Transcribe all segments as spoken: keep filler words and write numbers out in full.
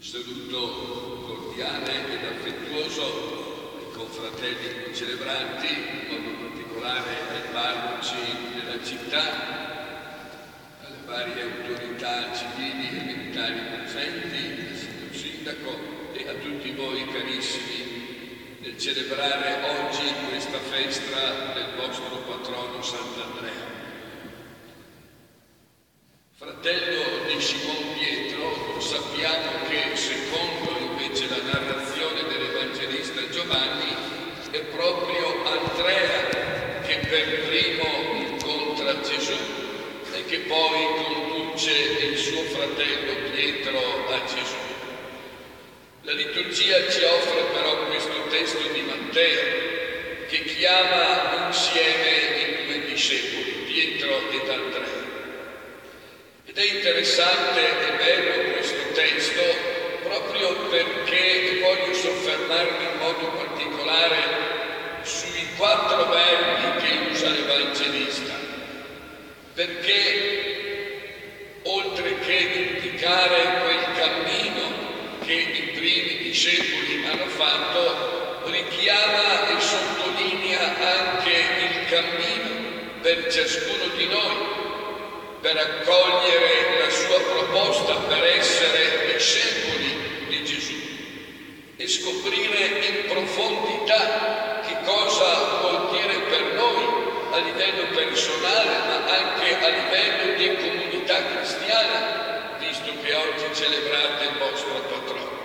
saluto cordiale ed affettuoso ai confratelli celebranti, in modo particolare ai parroci della città, alle varie autorità civili e militari presenti, al signor sindaco e a tutti voi carissimi nel celebrare oggi questa festa del vostro patrono Sant'Andrea. Fratello di Simon Pietro, sappiamo che secondo invece la narrazione dell'Evangelista Giovanni è proprio Andrea che per primo incontra Gesù e che poi conduce il suo fratello Pietro a Gesù. La liturgia ci offre però questo testo di Matteo che chiama insieme i due discepoli, Pietro ed Andrea. Ed è interessante e bello questo testo proprio perché voglio soffermarmi in modo particolare sui quattro verbi che usa l'Evangelista, perché oltre che indicare quel cammino che i primi discepoli hanno fatto, richiama e sottolinea anche il cammino per ciascuno di noi, per accogliere la sua proposta per essere discepoli di Gesù e scoprire in profondità che cosa vuol dire per noi a livello personale, ma anche a livello di comunità cristiana, visto che oggi celebrate il vostro patrono.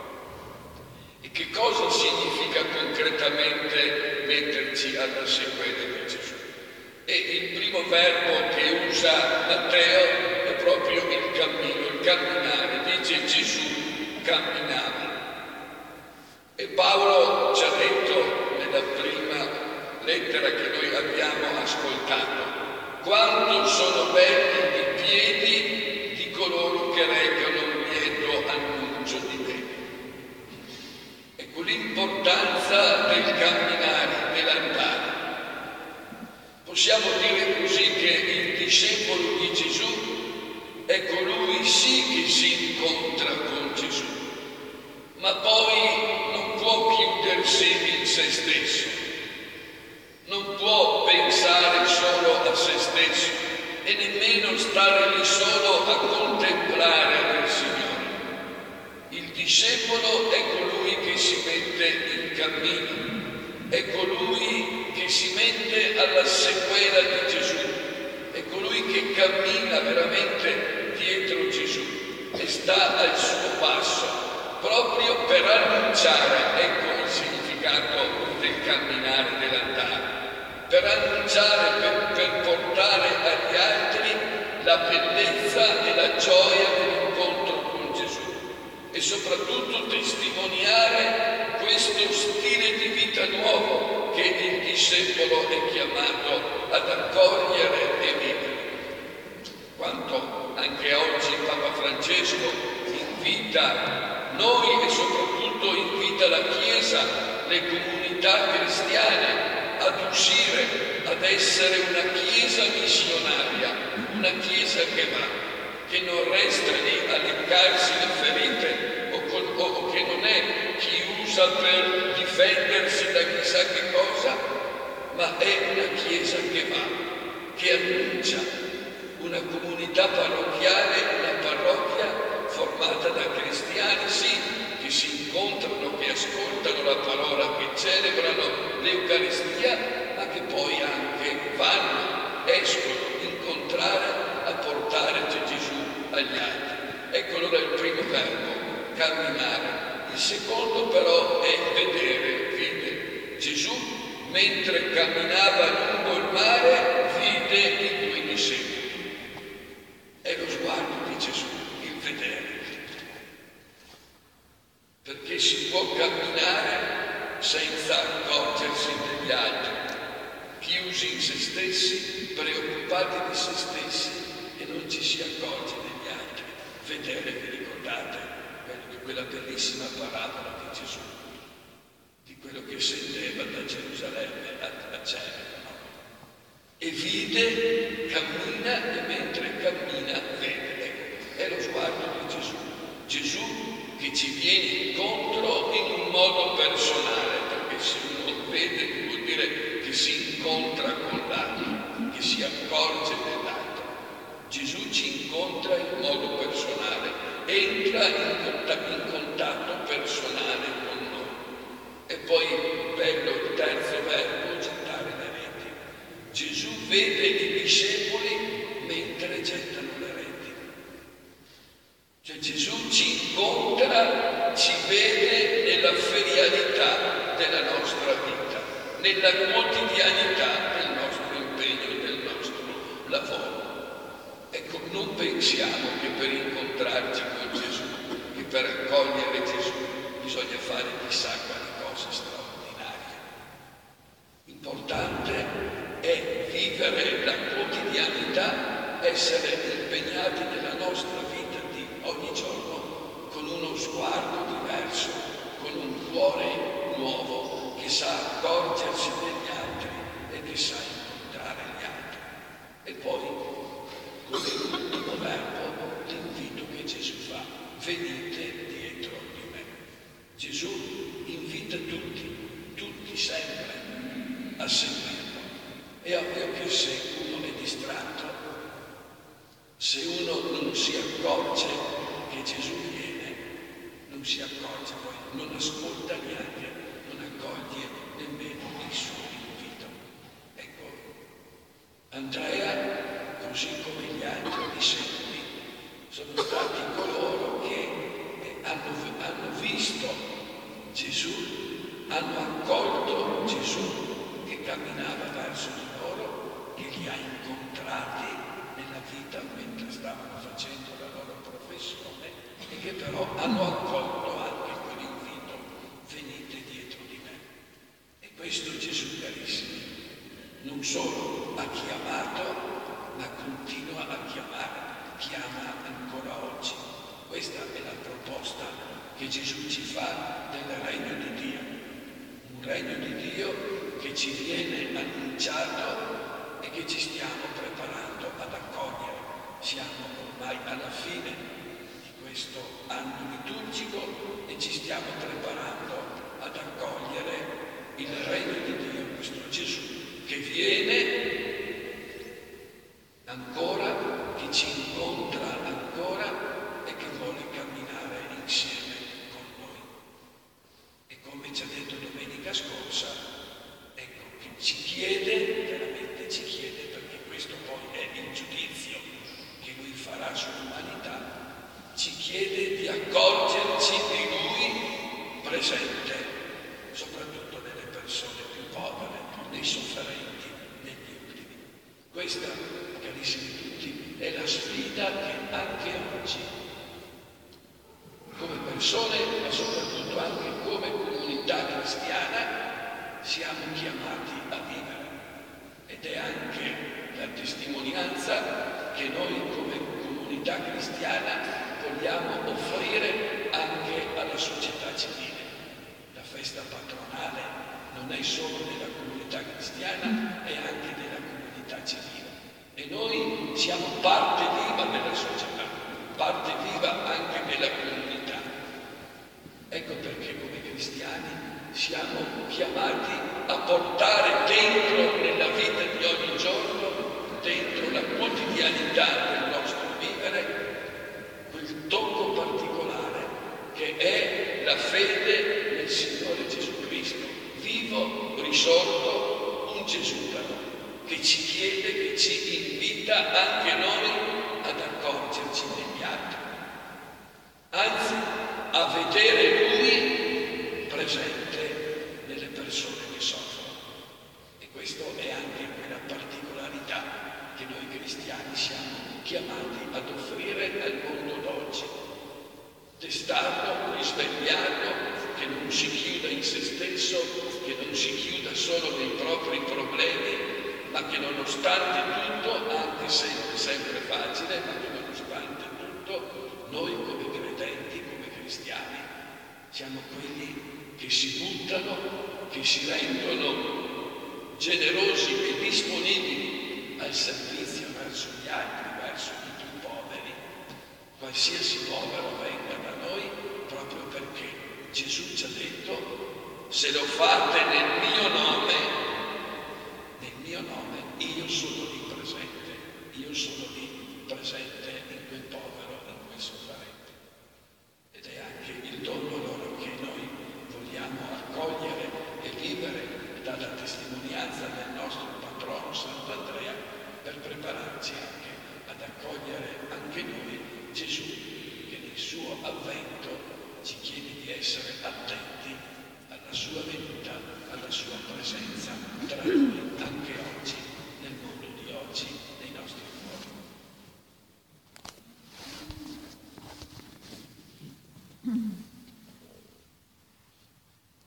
E che cosa significa concretamente metterci alla sequela di Gesù? E il primo verbo che usa Matteo è proprio il cammino, il camminare. Dice Gesù camminava. E Paolo ci ha detto nella prima lettera che noi abbiamo ascoltato quanto sono belli i piedi di coloro che recano un lieto annuncio di me. Ecco l'importanza del camminare, dell'andare. Possiamo dire così che il discepolo di Gesù è colui sì che si incontra con Gesù, ma poi non può chiudersi in se stesso, non può pensare solo a se stesso e nemmeno stare lì solo a contemplare il Signore. Il discepolo è colui che si mette in cammino, è colui che si mette alla sequela di Gesù, è colui che cammina veramente dietro Gesù e sta al suo passo, proprio per annunciare, ecco il significato del camminare, dell'andare, per annunciare, per, per portare agli altri la bellezza e la gioia dell'incontro con Gesù e soprattutto testimoniare questo stile di vita nuovo che il discepolo è chiamato ad accogliere e vivere. Quanto anche oggi Papa Francesco invita noi e soprattutto invita la Chiesa, le comunità cristiane ad uscire, ad essere una Chiesa missionaria, una Chiesa che va, che non resta lì a leccarsi le ferite o, col, o che non è chi usa per difendersi da chissà che cosa, ma è una Chiesa che va, che annuncia, una comunità parrocchiale, una parrocchia formata da cristiani, sì, che si incontrano, che ascoltano la parola, che celebrano l'Eucaristia, ma che poi anche vanno, escono, incontrare, a portare Gesù agli altri. Ecco allora il primo verbo, camminare. Il secondo però è vedere, vide. Gesù, mentre camminava lungo il mare, vide i due discepoli. È lo sguardo di Gesù, il vedere. Perché si può camminare senza accorgersi degli altri, chiusi in se stessi, preoccupati di se stessi e non ci si accorge degli altri. Vedere, vi ricordate? Di quella bellissima parabola di Gesù, di quello che scendeva da Gerusalemme a, a cielo, no? E vide, cammina e mentre cammina vede. Ecco, è lo sguardo di Gesù. Gesù che ci viene incontro in un modo personale, perché se uno vede vuol dire che si incontra con l'altro, che si accorge dell'altro. Gesù ci incontra in modo personale, entra in contatto, in contatto personale con noi. E poi, bello il terzo verbo, gettare le reti. Gesù vede i discepoli mentre gettano le reti. Cioè Gesù ci incontra, ci vede nella ferialità della nostra vita, nella quotidianità del nostro impegno, del nostro lavoro. Ecco, non pensiamo che per incontrarci con Gesù, che per accogliere Gesù bisogna fare chissà quali cose straordinarie. L'importante è vivere la quotidianità, essere impegnati nella nostra vita di ogni giorno con uno sguardo diverso, con un cuore nuovo che sa accorgersi degli altri e che sa incontrare gli altri. E poi, come ultimo verbo, l'invito che Gesù fa: venite dietro di me. Gesù invita tutti, tutti sempre a seguirlo. È ovvio che se uno è distratto, se uno non si accorge che Gesù viene, non si accorge, poi non ascolta neanche, non accoglie nemmeno il suo invito. Ecco, Andrea, così come gli altri discepoli, sono stati coloro che hanno, hanno visto Gesù, hanno accolto Gesù che camminava verso di loro, che li ha incontrati nella vita mentre stavano facendo la loro professione e che però hanno accolto anche quell'invito: venite dietro di me. E questo Gesù carissimo non solo ha chiamato, ma continua a chiamare, chiama ancora oggi. Questa è la proposta che Gesù ci fa del regno di Dio, un regno di Dio che ci viene annunciato e che ci stiamo preparando ad accogliere. Siamo ormai alla fine di questo anno liturgico e ci stiamo preparando ad accogliere il regno di Dio, questo Gesù che viene ancora, che ci incontra ancora e che vuole camminare insieme con noi. E come ci ha detto domenica scorsa, ecco, che ci chiede, veramente ci chiede, perché questo poi è il giudizio che Lui farà sull'umanità, ci chiede di accorgerci di Lui presente, soprattutto nelle persone più povere, nei sofferenti, negli ultimi. Questa, carissimi tutti, è la sfida che anche oggi, come persone, ma soprattutto anche come comunità cristiana, siamo chiamati a vivere. Ed è anche la testimonianza che noi come comunità cristiana vogliamo offrire anche alla società civile. La festa patronale non è solo della comunità cristiana, è anche della comunità civile. E noi siamo parte viva della società, parte viva anche della comunità. Ecco perché come cristiani siamo chiamati a portare dentro nella vita di ogni giorno, dentro la quotidianità del nostro vivere, quel tocco particolare che è la fede nel Signore Gesù Cristo, vivo, risorto, un Gesù però, che ci chiede, che ci invita anche noi ad accorgerci degli altri, anzi a vedere Lui presente nelle persone che soffrono. E questo è anche quella particolarità che noi cristiani siamo chiamati ad offrire al mondo d'oggi. Testarlo, risvegliarlo, che non si chiuda in se stesso, che non si chiuda solo nei propri problemi, ma che nonostante tutto, anche se non è sempre facile, ma che nonostante tutto, noi come credenti, come cristiani, siamo quelli che si buttano, che si rendono generosi e disponibili al servizio verso gli altri, verso i più poveri, qualsiasi povero venga da noi, proprio se lo fate nel mio nome, nel mio nome, io sono lì presente, io sono lì presente in quel povero, in quel sofferente. Ed è anche il dono allora che noi vogliamo accogliere e vivere dalla testimonianza del nostro patrono Sant'Andrea per prepararci anche ad accogliere anche noi Gesù, che nel suo avvento ci chiede di essere attenti alla sua venuta, alla sua presenza tra noi.